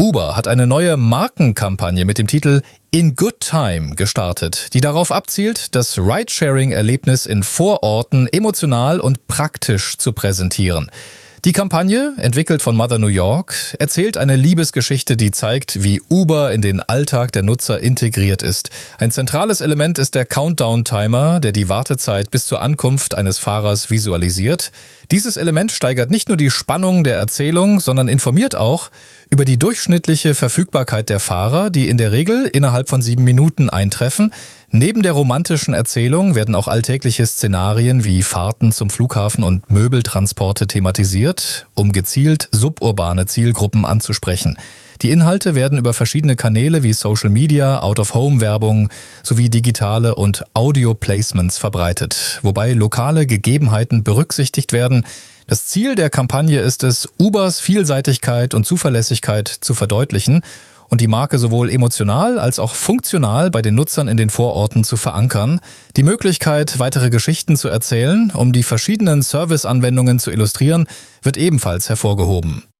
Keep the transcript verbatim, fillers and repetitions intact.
Uber hat eine neue Markenkampagne mit dem Titel In Good Time gestartet, die darauf abzielt, das Ridesharing-Erlebnis in Vororten emotional und praktisch zu präsentieren. Die Kampagne, entwickelt von Mother New York, erzählt eine Liebesgeschichte, die zeigt, wie Uber in den Alltag der Nutzer integriert ist. Ein zentrales Element ist der Countdown-Timer, der die Wartezeit bis zur Ankunft eines Fahrers visualisiert. Dieses Element steigert nicht nur die Spannung der Erzählung, sondern informiert auch über die durchschnittliche Verfügbarkeit der Fahrer, die in der Regel innerhalb von sieben Minuten eintreffen. Neben der romantischen Erzählung werden auch alltägliche Szenarien wie Fahrten zum Flughafen und Möbeltransporte thematisiert, um gezielt suburbane Zielgruppen anzusprechen. Die Inhalte werden über verschiedene Kanäle wie Social Media, Out-of-Home-Werbung sowie digitale und Audio-Placements verbreitet, wobei lokale Gegebenheiten berücksichtigt werden. Das Ziel der Kampagne ist es, Ubers Vielseitigkeit und Zuverlässigkeit zu verdeutlichen und die Marke sowohl emotional als auch funktional bei den Nutzern in den Vororten zu verankern. Die Möglichkeit, weitere Geschichten zu erzählen, um die verschiedenen Serviceanwendungen zu illustrieren, wird ebenfalls hervorgehoben.